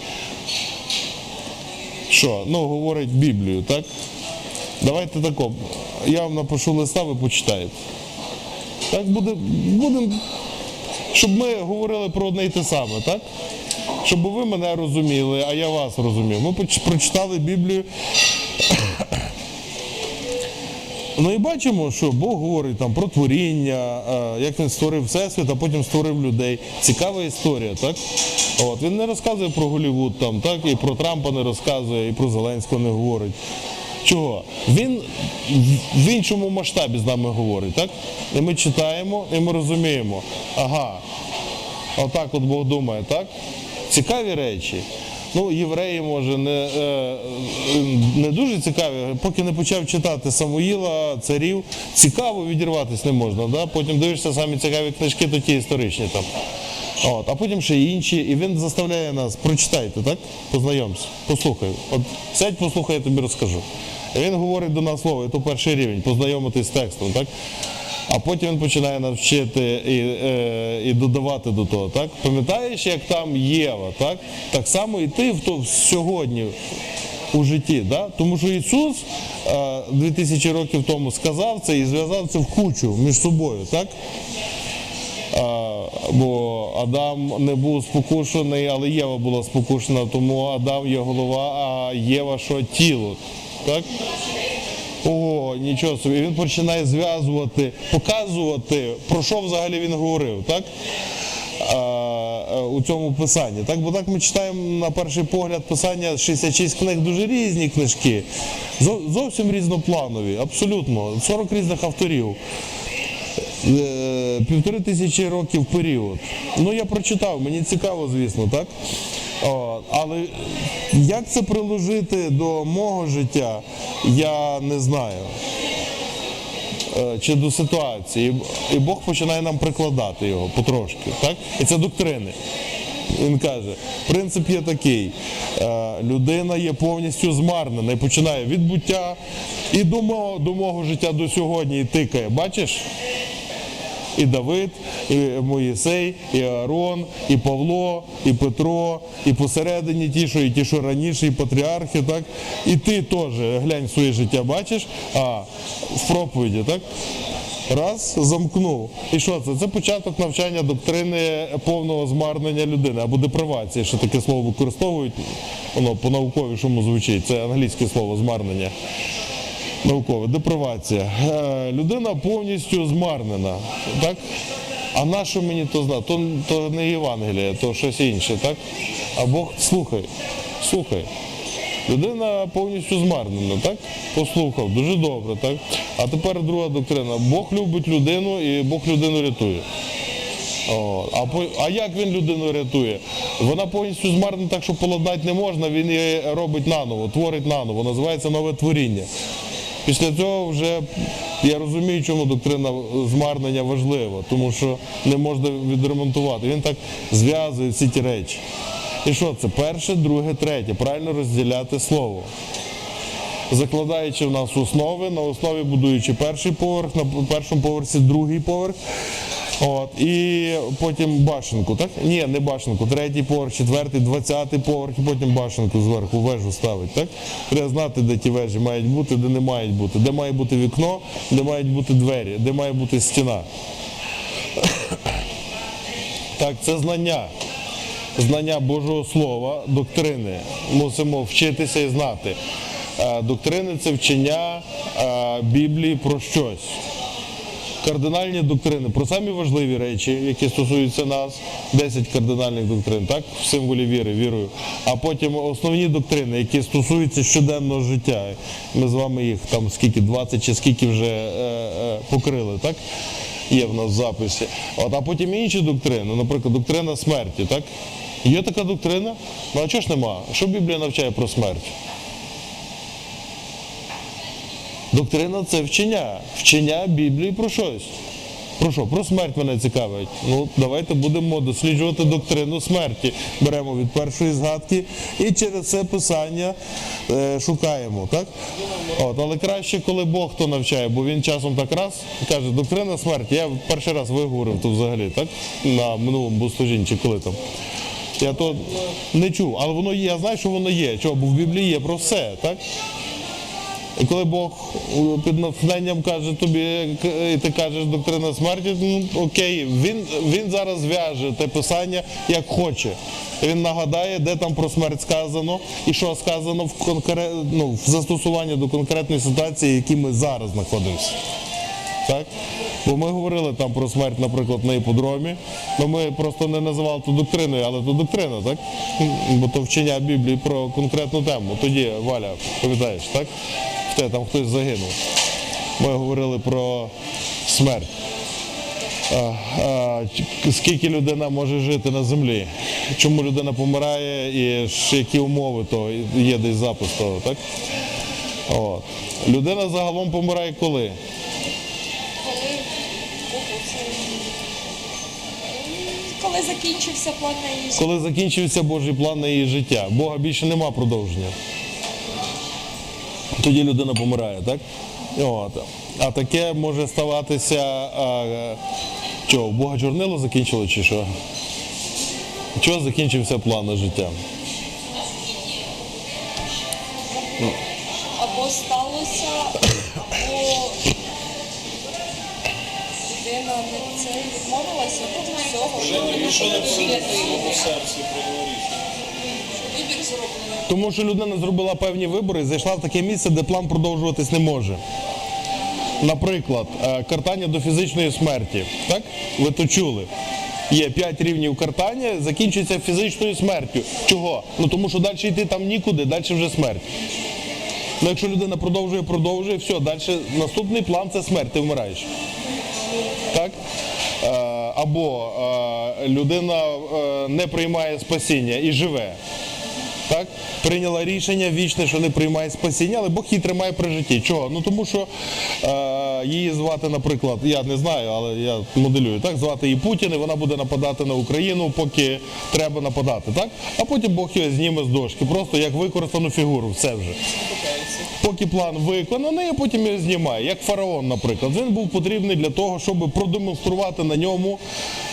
що? Ну, говорить Біблію, так? Давайте тако, я вам напишу листа, ви почитаєте. Так буде, будемо, щоб ми говорили про одне й те саме, так? Щоб ви мене розуміли, а я вас розумів. Ми прочитали Біблію. Ну і бачимо, що Бог говорить там про творіння, як він створив всесвіт, а потім створив людей. Цікава історія, так? От, він не розказує про Голлівуд там, так? І про Трампа не розказує, і про Зеленського не говорить. Чого? Він в іншому масштабі з нами говорить, так? І ми читаємо, і ми розуміємо, ага, отак от Бог думає, так? Цікаві речі. Ну, євреї, може, не, не дуже цікаві, поки не почав читати Самуїла, царів, цікаво відірватися не можна, да? Потім дивишся самі цікаві книжки, то ті історичні там. От, а потім ще інші, і він заставляє нас, прочитайте, так? Познайомся, послухай. От сядь, послухай, я тобі розкажу. І він говорить до нас слово, і то перший рівень, познайомитись з текстом, так? А потім він починає нас вчити і, е, і додавати до того, так? Пам'ятаєш, як там Єва, так? Так само і ти в то, сьогодні у житті, да? Тому що Ісус е, дві тисячі років тому сказав це і зв'язав це в кучу між собою, так? А, бо Адам не був спокушений, але Єва була спокушена, тому Адам є голова, а Єва що? Тіло. Так? О, нічого собі. Він починає зв'язувати, показувати, про що взагалі він говорив, так? А, у цьому писанні. Так? Бо так ми читаємо на перший погляд писання шістдесят шість книг, дуже різні книжки, зовсім різнопланові, абсолютно, сорок різних авторів. Півтори тисячі років період. Ну, я прочитав, мені цікаво, звісно, так? О, але як це приложити до мого життя, я не знаю. Чи до ситуації. І Бог починає нам прикладати його потрошки, так? І це доктрини. Він каже, принцип є такий, людина є повністю змарнена і починає від буття і до мого, до мого життя до сьогодні і тикає. Бачиш? І Давид, і Моїсей, і Аарон, і Павло, і Петро, і посередині ті, що і ті, що раніше, і патріархи, так? І ти теж глянь своє життя, бачиш, а в проповіді, так? Раз, замкнув. І що це? Це початок навчання доктрини повного змарнення людини або депривації, що таке слово використовують, воно по-науковішому звучить, це англійське слово змарнення. Наукове, депривація. Е, людина повністю змарнена, так? А на що мені то знати? То, то не Євангеліє, то щось інше, так? А Бог, слухай, слухай. Людина повністю змарнена, так? Послухав, дуже добре, так? А тепер друга доктрина. Бог любить людину і Бог людину рятує. О, а, по, а як він людину рятує? Вона повністю змарнена так, що поладнати не можна, він її робить наново, творить наново, називається нове творіння. Після цього вже я розумію, чому доктрина змарнення важлива, тому що не можна відремонтувати. Він так зв'язує всі ті речі. І що це? Перше, друге, третє. Правильно розділяти слово. Закладаючи в нас основи, на основі будуючи перший поверх, на першому поверсі другий поверх. От, і потім башенку, так? Ні, не башенку, третій поверх, четвертий, двадцятий поверх, і потім башенку зверху, вежу ставить, так? Треба знати, де ті вежі мають бути, де не мають бути, де має бути вікно, де мають бути двері, де має бути стіна. Так, це знання. Знання Божого Слова, доктрини. Мусимо вчитися і знати. Доктрини – це вчення Біблії про щось. Кардинальні доктрини про самі важливі речі, які стосуються нас, десять кардинальних доктрин, так, в символі віри, вірою. А потім основні доктрини, які стосуються щоденного життя. Ми з вами їх там скільки, двадцять чи скільки вже е, е, покрили, так? Є в нас в записі. От, а потім інші доктрини, наприклад, доктрина смерті, так? Є така доктрина? Ну а чого ж нема? Що Біблія навчає про смерть? Доктрина – це вчення. Вчення Біблії про щось. Про що? Про смерть мене цікавить. Ну, давайте будемо досліджувати доктрину смерті. Беремо від першої згадки і через це писання е, шукаємо, так? От, але краще, коли Бог то навчає, бо він часом так раз каже, доктрина смерті. Я перший раз виговорив тут взагалі, так? На минулому богослужінні, чи коли там. Я то не чув, але воно є, я знаю, що воно є. Чого? Бо в Біблії є про все, так? І коли Бог під натхненням каже тобі, і ти кажеш доктрина смерті, ну окей, він, він зараз зв'яже те писання як хоче. Він нагадає, де там про смерть сказано і що сказано в, конкрет, ну, в застосуванні до конкретної ситуації, в якій ми зараз знаходимося. Так? Бо ми говорили там про смерть, наприклад, на іподромі, але ми просто не називали ту доктриною, але то доктрина, так? Бо то вчення Біблії про конкретну тему. Тоді, Валя, пам'ятаєш, так? В те там хтось загинув. Ми говорили про смерть. А, а, скільки людина може жити на землі, чому людина помирає і які умови, то є десь запис того, так? От. Людина загалом помирає коли? Коли закінчився план на її життя. Коли закінчився Божий план на її життя. Бога більше нема продовження. Тоді людина помирає, так? От. А таке може ставатися, а, що, у Бога чорнило закінчило чи що? Чого закінчився план на життя? Або сталося, або людина не це відмовилася від всього, що Вже нічого не вона буде в своєму серці проговорити. Вибір зроблений. Тому що людина зробила певні вибори і зайшла в таке місце, де план продовжуватись не може. Наприклад, е, картання до фізичної смерті. Так? Ви то чули. Є п'ять рівнів картання, закінчується фізичною смертю. Чого? Ну тому що далі йти там нікуди, далі вже смерть. Ну якщо людина продовжує, продовжує, все, далі наступний план – це смерть, ти вмираєш. Так? Е, або е, людина е, не приймає спасіння і живе. Так? Прийняла рішення вічне, що не приймає спасіння, але Бог її тримає при житті. Чого? Ну тому що е, її звати, наприклад, я не знаю, але я моделюю, так? Звати її Путін, і вона буде нападати на Україну, поки треба нападати, так? А потім Бог її зніме з дошки, просто як використану фігуру, все вже. Поки план виконаний, а потім його знімає. Як фараон, наприклад. Він був потрібний для того, щоб продемонструвати на ньому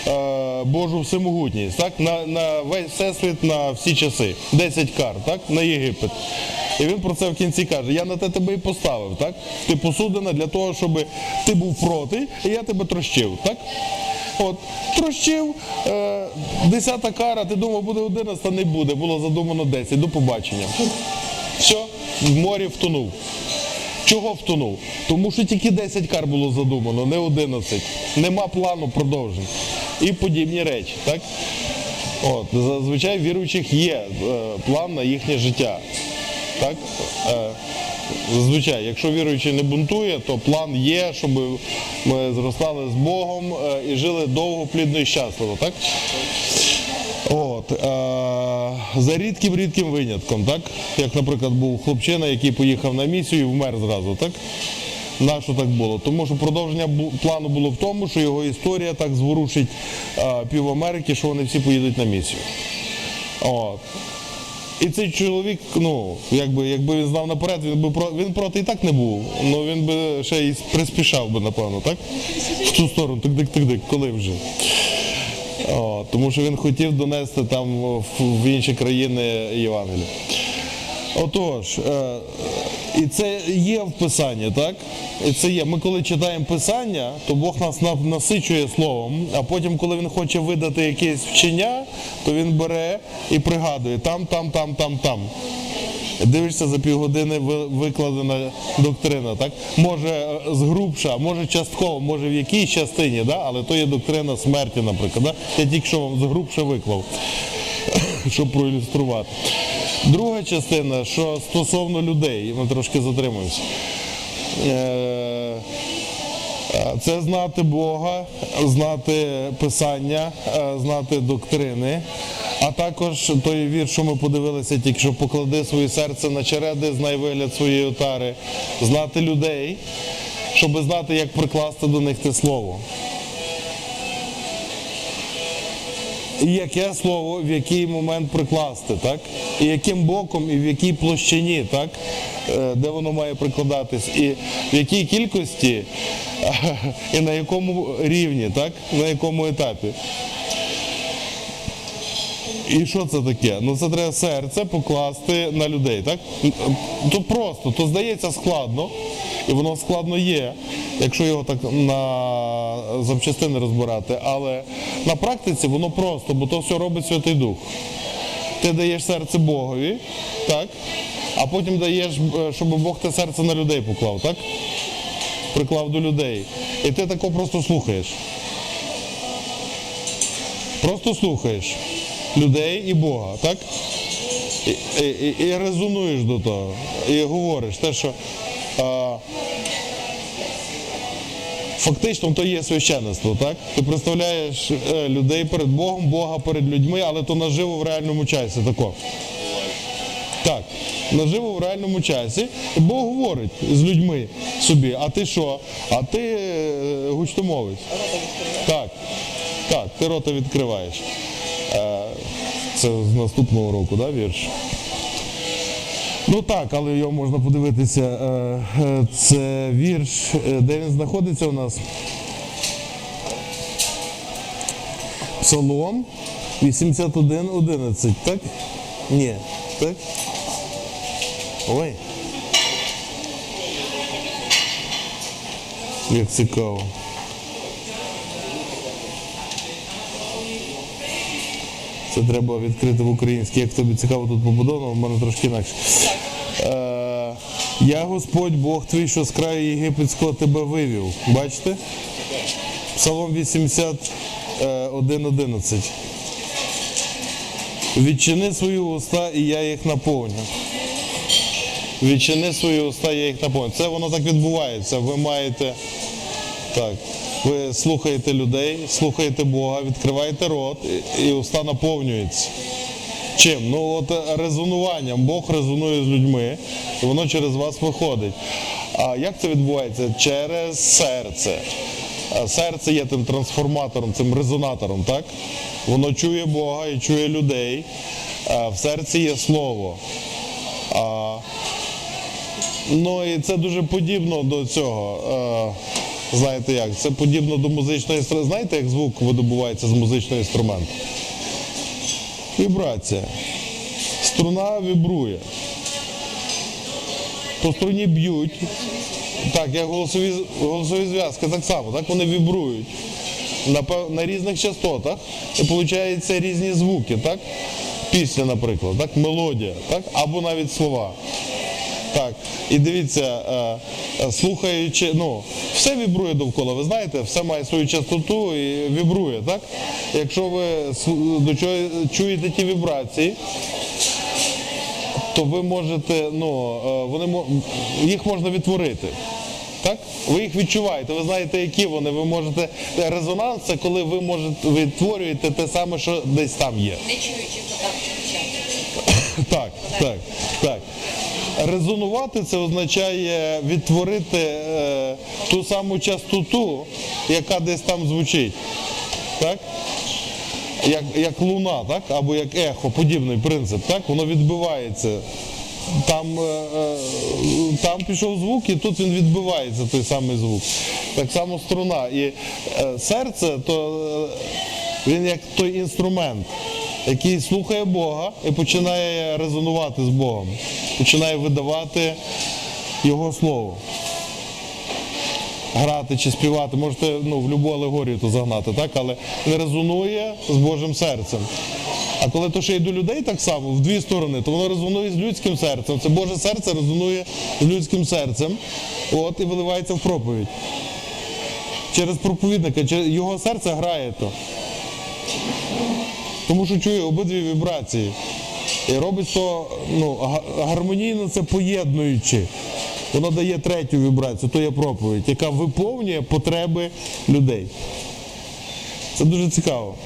е, Божу всемогутність, так? На, на весь всесвіт, на всі часи. Десять кар, так? На Єгипет. І він про це в кінці каже: я на те тебе і поставив, так? Ти посудина для того, щоб ти був проти, і я тебе трощив, так? От, трощив, е, десята кара, ти думав, буде одинадцята, не буде, було задумано десять, до побачення. Все, в морі втонув. Чого втонув? Тому що тільки десять кар було задумано, не одинадцять. Нема плану продовжень. І подібні речі, так? От, зазвичай віруючих є е, план на їхнє життя. Так? Е, Зазвичай, якщо віруючий не бунтує, то план є, щоб ми зростали з Богом е, і жили довго, плідно і щасливо, так? От, е, за рідким-рідким винятком, так? Як, наприклад, був хлопчина, який поїхав на місію і вмер зразу, так? Нащо так було? Тому що продовження бу- плану було в тому, що його історія так зворушить е, пів Америки, що вони всі поїдуть на місію. От. І цей чоловік, ну, якби, якби він знав наперед, він би про він проти і так не був, але він би ще й приспішав би, напевно, так? В ту сторону, тик-дик-тик-дик, коли вже. О, тому що він хотів донести там в, в інші країни Євангелія. Отож, е, і це є в Писанні, так? І це є. Ми коли читаємо Писання, то Бог нас на- насичує словом, а потім, коли Він хоче видати якесь вчення, то Він бере і пригадує там, там, там, там, там. Дивишся, за півгодини ви- викладена доктрина, так? Може е, згрубша, може частково, може в якійсь частині, да? Але то є доктрина смерті, наприклад. Да? Я тільки що вам згрубше виклав, щоб проілюструвати. Друга частина, що стосовно людей, ми трошки затримуємося. Е, Це знати Бога, знати Писання, е, знати доктрини, а також той вірш, що ми подивилися, тільки що поклади своє серце на череди, знай вигляд своєї отари, знати людей, щоб знати, як прикласти до них те слово. І яке слово, в який момент прикласти, так? І яким боком, і в якій площині, так? Е, Де воно має прикладатись, і в якій кількості, і на якому рівні, так? На якому етапі. І що це таке? Ну це треба серце покласти на людей, так? То просто, то здається складно, і воно складно є, якщо його так на запчастини розбирати, але на практиці воно просто, бо то все робить Святий Дух. Ти даєш серце Богові, так? А потім даєш, щоб Бог те серце на людей поклав, так? Приклав до людей. І ти тако просто слухаєш. Просто слухаєш людей і Бога, так? І, і, і резонуєш до того, і говориш те, що а, фактично то є священництво, так? Ти представляєш е, людей перед Богом, Бога перед людьми, але то наживо в реальному часі, тако. Так, наживо в реальному часі. Бог говорить з людьми собі, а ти що? А ти е, гучномовець. Так, так, ти рота відкриваєш. Е, Це з наступного року, да, вірш? Ну так, але його можна подивитися. Е, е, Це вірш, е, де він знаходиться у нас? Псалом вісімдесят один одинадцять, так? Ні, так? Ой. Як цікаво. Це треба відкрити в українській. Як тобі цікаво тут побудовано, в мене трошки інакше. Е, Я Господь Бог твій, що з краю єгипетського тебе вивів. Бачите? Псалом вісімдесят один одинадцять. Відчини свої уста, і я їх наповню. Відчини свої уста, і я їх наповню. Це воно так відбувається. Ви маєте, так, ви слухаєте людей, слухаєте Бога, відкриваєте рот, і, і уста наповнюються. Чим? Ну от резонуванням. Бог резонує з людьми, і воно через вас виходить. А як це відбувається? Через серце. Серце є тим трансформатором, цим резонатором, так? Воно чує Бога і чує людей. В серці є слово. А, ну і це дуже подібно до цього. Знаєте як? Це подібно до музичного інструменту. Знаєте, як звук видобувається з музичного інструменту? Вібрація. Струна вібрує. По струні б'ють. Так, як голосові, голосові зв'язки так само, так вони вібрують на, на різних частотах і виходить різні звуки, так? Пісня, наприклад, так? Мелодія, так? Або навіть слова. Так, і дивіться, е, е, слухаючи, ну, все вібрує довкола, ви знаєте, все має свою частоту і вібрує, так? Якщо ви до чого чуєте ті вібрації, то ви можете, ну, е, вони, їх можна відтворити. Так? Ви їх відчуваєте, ви знаєте, які вони, ви можете, резонанс це коли ви можете, відтворюєте те саме, що десь там є. Не чуючи, то так включати. Так, так, так. Резонувати це означає відтворити е, ту саму частоту, яка десь там звучить. Так? Як, як луна, так? Або як ехо, подібний принцип, так? Воно відбивається. Там, е, е, там пішов звук і тут він відбивається, той самий звук. Так само струна. І е, серце, то е, він як той інструмент, який слухає Бога і починає резонувати з Богом, починає видавати Його Слово. Грати чи співати, можете, ну, в будь-яку алегорію то загнати, так? Але він резонує з Божим серцем. А коли то ще й до людей так само, в дві сторони, то воно резонує з людським серцем. Це Боже серце резонує з людським серцем, от, і виливається в проповідь. Через проповідника, через його серце грає то. Тому що чує обидві вібрації. І робить то, ну, гармонійно це поєднуючи. Воно дає третю вібрацію, то є проповідь, яка виповнює потреби людей. Це дуже цікаво.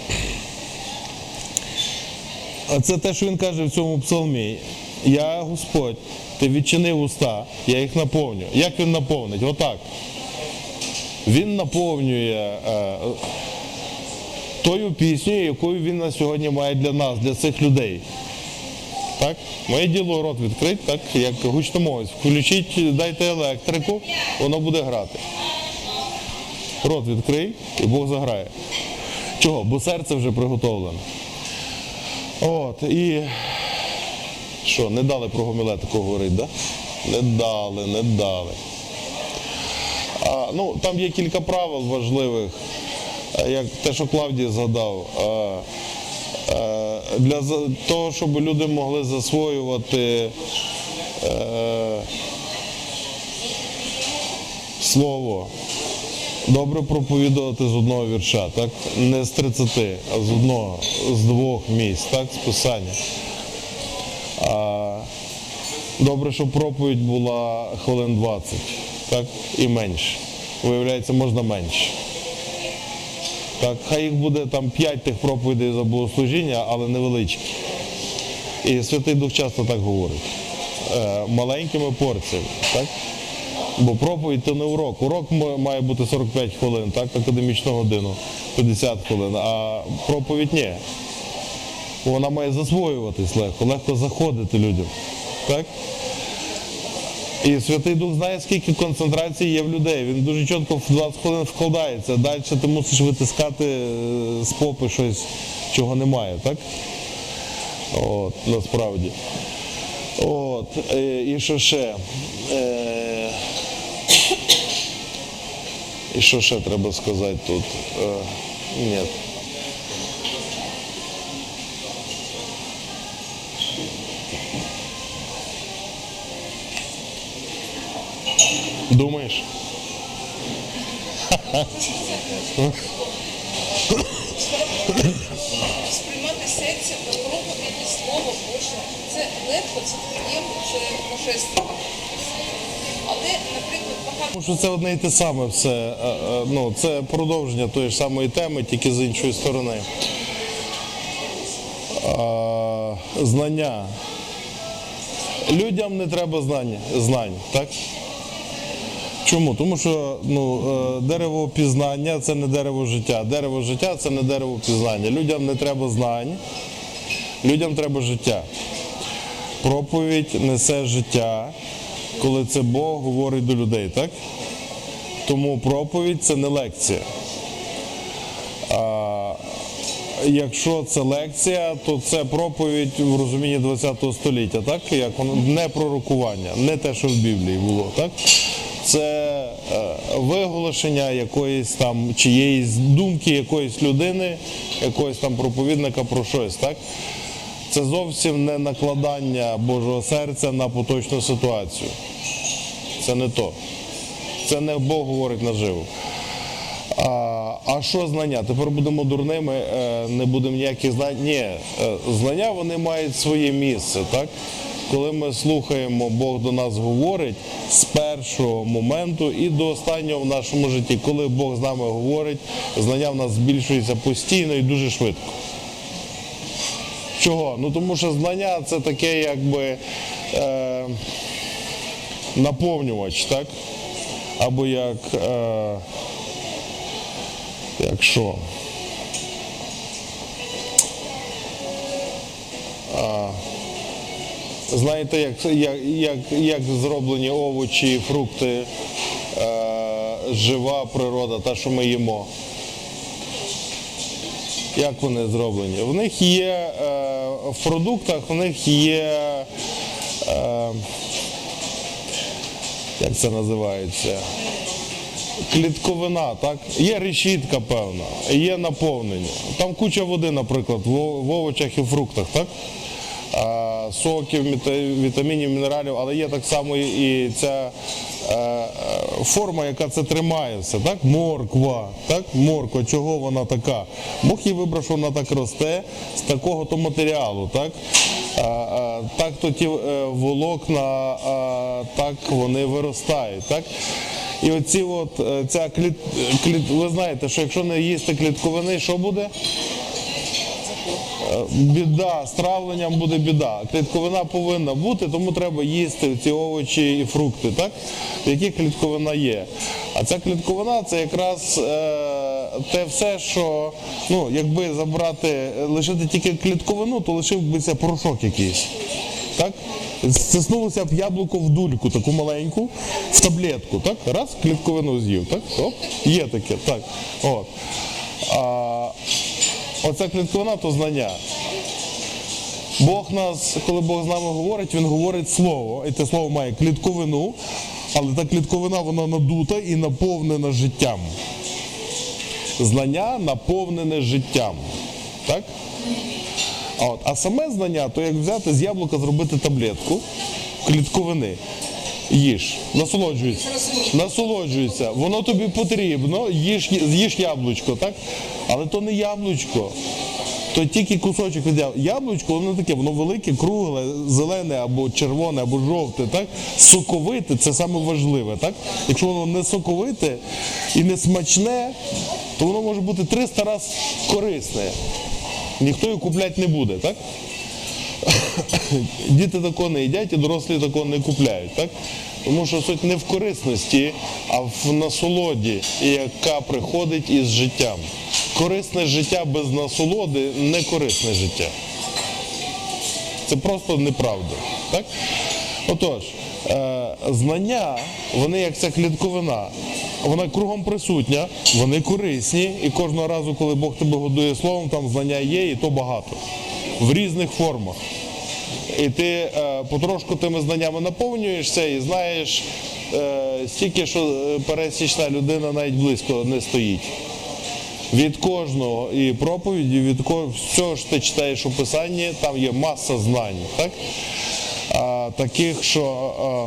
А це те, що він каже в цьому псалмі. Я Господь, ти відчинив уста, я їх наповню. Як він наповнить? Отак. Він наповнює е, тою піснею, яку він на сьогодні має для нас, для цих людей. Так? Моє діло рот відкрить, так, як гучномовець. Включіть, дайте електрику, воно буде грати. Рот відкрий, і Бог заграє. Чого? Бо серце вже приготовлене. От, і що, не дали про гомілетику говорити, да? Не дали, не дали. А, ну, там є кілька правил важливих, як те, що Клавдій згадав. А, а, для того, щоб люди могли засвоювати е, слово, добре проповідувати з одного вірша, так? Не з тридцяти, а з одного, з двох місць, так? З Писання. А, добре, щоб проповідь була хвилин двадцять, так? І менше. Виявляється, можна менше. Так, хай їх буде там п'ять тих проповідей за богослужіння, але невеличкі. І Святий Дух часто так говорить. Е, маленькими порціями, так? Бо проповідь – це не урок. Урок має бути сорок п'ять хвилин, так, академічну годину, п'ятдесят хвилин, а проповідь – ні. Вона має засвоюватись легко, легко заходити людям. Так? І Святий Дух знає, скільки концентрації є в людей. Він дуже чітко в двадцять хвилин вкладається. Далі ти мусиш витискати з попи щось, чого немає, так? От, насправді. От, і що ще? Е... І що ще треба сказати тут? Е... Ні. Думаєш? Сприймати серце та проповіді Слово Боже. Це легко, це приємно, це божественно. Але, наприклад, багато... Тому що це одне і те саме все. Ну, це продовження тої ж самої теми, тільки з іншої сторони. А, знання. Людям не треба знань, знань, так? Чому? Тому що ну, дерево пізнання – це не дерево життя. Дерево життя – це не дерево пізнання. Людям не треба знань, людям треба життя. Проповідь несе життя, коли це Бог говорить до людей, так? Тому проповідь – це не лекція. А, якщо це лекція, то це проповідь в розумінні ХХ століття, так? Як воно, не пророкування, не те, що в Біблії було, так? Це е, виголошення якоїсь там чиєїсь думки, якоїсь людини, якогось там проповідника про щось, так? Це зовсім не накладання Божого серця на поточну ситуацію. Це не то. Це не Бог говорить наживо. А, а що знання? Тепер будемо дурними, е, не будемо ніяких знань. Ні, е, знання вони мають своє місце, так? Коли ми слухаємо, Бог до нас говорить з першого моменту і до останнього в нашому житті. Коли Бог з нами говорить, знання в нас збільшується постійно і дуже швидко. Чого? Ну тому що знання це таке якби е, наповнювач, так? Або як, е, як що? А, знаєте, як, як, як, як зроблені овочі, фрукти, е, жива природа, та, що ми їмо. Як вони зроблені? В них є, е, в продуктах в них є, е, як це називається, клітковина, так? Є решітка певна, є наповнення. Там куча води, наприклад, в, в овочах і фруктах, так? А, соків, вітамінів, мінералів, але є так само і ця е, форма, яка це тримає все, так? Морква, так? Морква, чого вона така? Бог її вибрав, що вона так росте з такого-то матеріалу, так? А, а, так то ті е, волокна, а, так вони виростають, так? І оці от, е, ця кліт, кліт, ви знаєте, що якщо не їсти клітковини, що буде? Біда, з травленням буде біда. Клітковина повинна бути, тому треба їсти ці овочі і фрукти, так? В яких клітковина є. А ця клітковина – це якраз е, те все, що, ну, якби забрати, лишити тільки клітковину, то лишив би це порошок якийсь. Так? Стиснулося б яблуко в дульку, таку маленьку, в таблетку, так? Раз, клітковину з'їв, так? Оп, є таке, так. От. А, оця клітковина – то знання. Бог нас, коли Бог з нами говорить, Він говорить слово, і те слово має клітковину, але та клітковина, вона надута і наповнена життям. Знання наповнене життям. Так? А, от, а саме знання, то як взяти з яблука, зробити таблетку клітковини. Їж, насолоджуйся, насолоджуйся, воно тобі потрібно, їж, з'їж яблучко, так? Але то не яблучко, то тільки кусочок від яблучка. Яблучко, воно таке, воно велике, кругле, зелене, або червоне, або жовте, так? Соковите, це саме важливе, так? Якщо воно не соковите і не смачне, то воно може бути триста разів корисне. Ніхто його купляти не буде, так? Діти такого не їдять і дорослі такого не купляють, так? Тому що суть не в корисності, а в насолоді, яка приходить із життям. Корисне життя без насолоди – не корисне життя. Це просто неправда, так? Отож, е, знання, вони як ця клітковина, вона кругом присутня, вони корисні, і кожного разу, коли Бог тебе годує словом, там знання є, і то багато. В різних формах. І ти е, потрошку тими знаннями наповнюєшся і знаєш е, стільки, що пересічна людина навіть близько не стоїть. Від кожного і проповіді, від кожного, всього ж ти читаєш у Писанні, там є маса знань, так? А, таких, що а,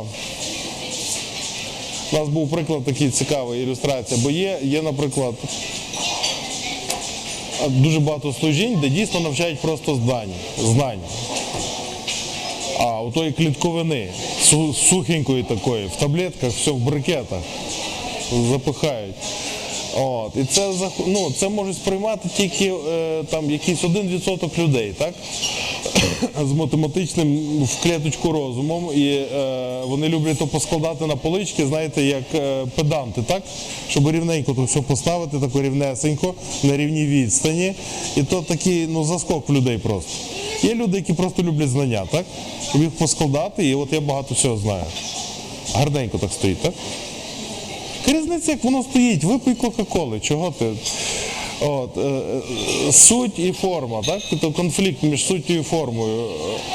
у нас був приклад такий цікавий, ілюстрація, бо є, є, наприклад, дуже багато служінь, де дійсно навчають просто знань, знань. А у тої клітковини, сухенької такої, в таблетках, все в брикетах, запихають. От. І це, ну, це можуть сприймати тільки е, там, якийсь один відсоток людей, так? З математичним в клеточку розумом, і е, вони люблять то поскладати на полички, знаєте, як е, педанти, так? Щоб рівненько то все поставити, тако рівнесенько, на рівній відстані. І то такий, ну, заскок в людей просто. Є люди, які просто люблять знання, так? Щоб їх поскладати, і от я багато всього знаю. Гарненько так стоїть, так? Яка різниця, як воно стоїть? Випий Кока-Коли, чого ти? От, е, е, суть і форма, так? Тобто конфлікт між суттю і формою.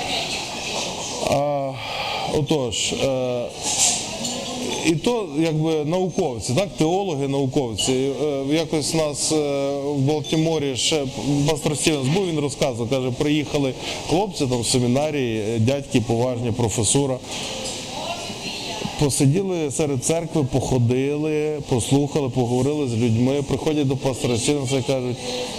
А, отож, е, і то якби науковці, так, теологи, науковці. Е, Якось у нас е, в Балтіморі ще пастор Стівенс був, він розказував, каже, приїхали хлопці там в семінарії, дядьки поважні, професура. Посиділи серед церкви, походили, послухали, поговорили з людьми, приходять до пастора Стівенса і кажуть,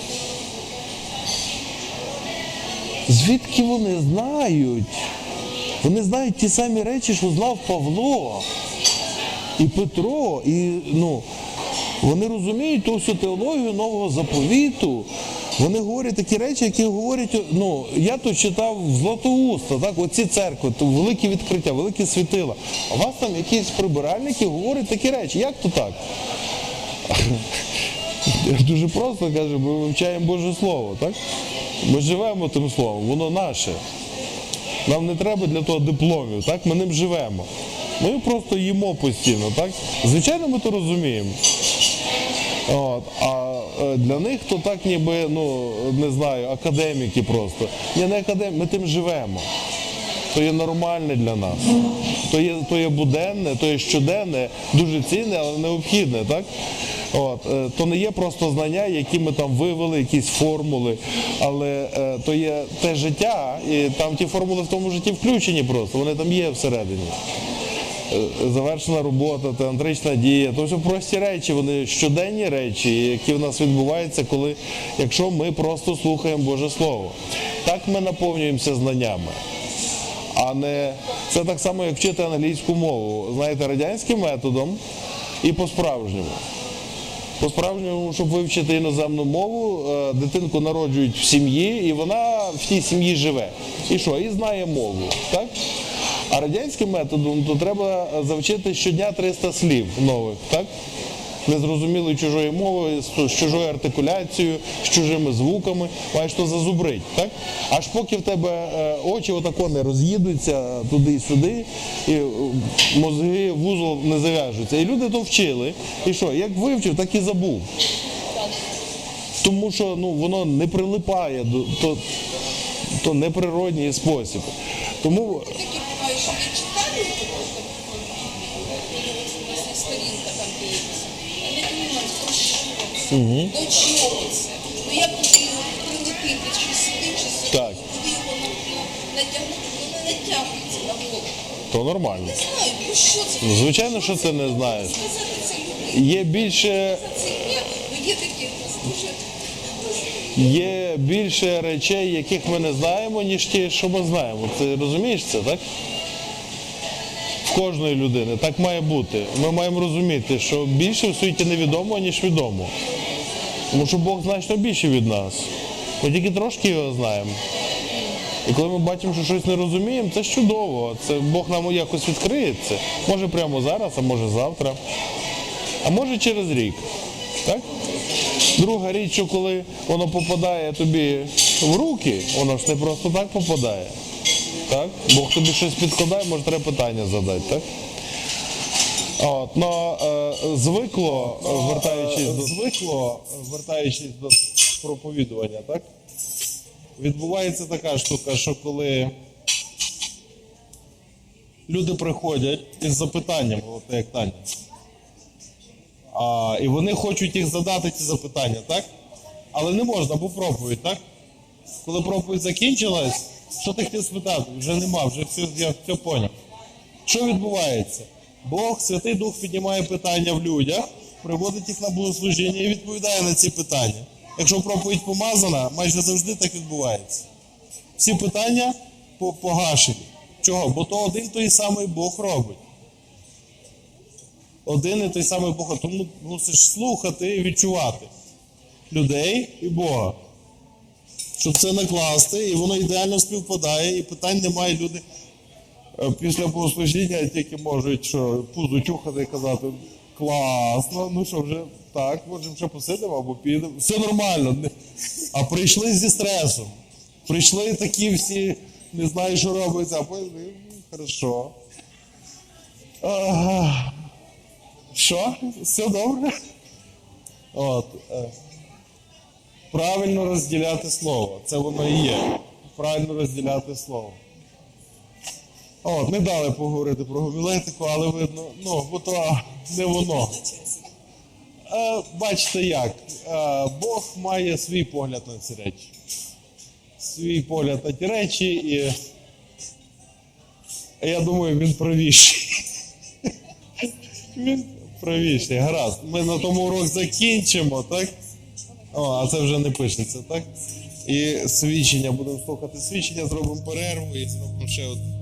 звідки вони знають? Вони знають ті самі речі, що знав Павло і Петро, і ну, вони розуміють ту всю теологію нового заповіту. Вони говорять такі речі, які говорять, ну, я тут читав в Златоуста, так, оці церкви, то великі відкриття, великі світила. А у вас там якісь прибиральники говорять такі речі. Як то так? Дуже просто, каже, ми вивчаємо Боже Слово, так? Ми живемо тим словом, воно наше. Нам не треба для того дипломів, так? Ми ним живемо. Ми просто їмо постійно, так? Звичайно, ми то розуміємо. От. А для них то так ніби, ну, не знаю, академіки просто. Ні, не академіки, ми тим живемо. То є нормальне для нас. То є, то є буденне, то є щоденне, дуже цінне, але необхідне, так? От. То не є просто знання, які ми там вивели, якісь формули, але е, то є те життя, і там ті формули в тому житті включені просто, вони там є всередині. Завершена робота, тантрична дія, то все прості речі, вони щоденні речі, які в нас відбуваються, коли, якщо ми просто слухаємо Боже Слово. Так ми наповнюємося знаннями. А не це так само, як вчити англійську мову, знаєте, радянським методом і по-справжньому. По-справжньому, щоб вивчити іноземну мову, дитинку народжують в сім'ї, і вона в тій сім'ї живе. І що? І знає мову, так? А радянським методом то треба завчити щодня триста слів нових, так? Незрозумілої чужої мови, з чужою артикуляцією, з чужими звуками, маєш то зазубрить, так? Аж поки в тебе очі отако не роз'їдуться туди і сюди, і мозги, вузол не зав'яжуться. І люди то вчили. І що, як вивчив, так і забув. Тому що ну, воно не прилипає, до, то, то неприродній спосіб. Тому... Такі бувають, що я читаю, просто у нас є сторінка там дивиться. Я не розумію, про що це, до чого це. Ну як тобі його прилепити, чи сюди, чи сюди, Так. тобі його натягнути, воно не натягується на голову. То нормально. Не знаю, про що це. Ну, звичайно, що ти не знаєш. Сказати це людям. Є більше, Це є, ну є такі дуже... є більше речей, яких ми не знаємо, ніж ті, що ми знаємо. Ти розумієш це, так? В кожної людини. Так має бути. Ми маємо розуміти, що більше в світі невідомо, ніж відомо. Тому що Бог значно більше від нас. Ми тільки трошки його знаємо. І коли ми бачимо, що щось не розуміємо, це ж чудово. Це Бог нам якось відкриє це. Може прямо зараз, а може завтра. А може через рік. Так? Друга річ, що коли воно попадає тобі в руки, воно ж не просто так попадає. Так? Бог тобі щось підкладає, може треба питання задати. Так? От, но е, звикло, вертаючись до звикло, вертаючись до проповідування, так? Відбувається така штука, що коли люди приходять із запитанням, от як Таня, а, і вони хочуть їх задати ці запитання, так? Але не можна, бо проповідь, так? Коли проповідь закінчилась, що ти хотів спитати? Вже нема, вже все, я все поняв. Що відбувається? Бог, Святий Дух піднімає питання в людях, приводить їх на богослужіння і відповідає на ці питання. Якщо проповідь помазана, майже завжди так відбувається. Всі питання погашені. Чого? Бо то один той самий Бог робить. Один і той самий Бог. Тому мусиш слухати і відчувати людей і Бога. Щоб це накласти, і воно ідеально співпадає, і питань немає. Люди після богослужіння тільки можуть що, пузо чухати і казати, класно, ну що вже так, можемо ще посидимо або підемо. Все нормально. А прийшли зі стресом. Прийшли такі всі, не знаю, що робиться, а потім, хорошо. Ага. Що? Все добре? От. е, Правильно розділяти слово. Це воно і є. Правильно розділяти слово. От, не дали поговорити про гомілетику, але видно, ну, бо то не воно. Е, бачите як, е, Бог має свій погляд на ці речі. Свій погляд на ті речі, і я думаю, він правіший. Він правіший, гаразд. Ми на тому урок закінчимо, так? О, а це вже не пишеться, так? І свідчення, будемо слухати свідчення, зробимо перерву і зробимо ще одне.